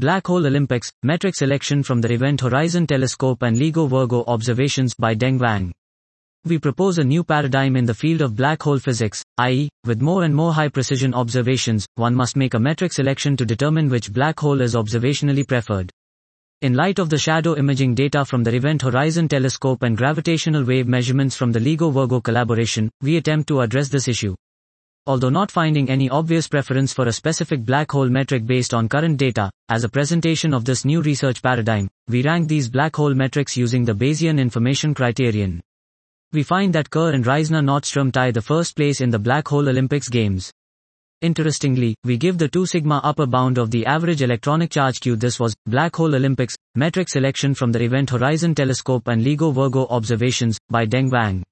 Black Hole Olympics, Metric Selection from the Event Horizon Telescope and LIGO Virgo Observations by Deng Wang. We propose a new paradigm in the field of black hole physics, i.e., with more and more high-precision observations, one must make a metric selection to determine which black hole is observationally preferred. In light of the shadow imaging data from the Event Horizon Telescope and gravitational wave measurements from the LIGO Virgo collaboration, we attempt to address this issue. Although not finding any obvious preference for a specific black hole metric based on current data, as a presentation of this new research paradigm, we rank these black hole metrics using the Bayesian information criterion. We find that Kerr and Reisner-Nordstrom tie the first place in the Black Hole Olympics games. Interestingly, we give the 2 sigma upper bound of the average electronic charge Q. This was Black Hole Olympics, Metric Selection from the Event Horizon Telescope and LIGO Virgo Observations by Deng Wang.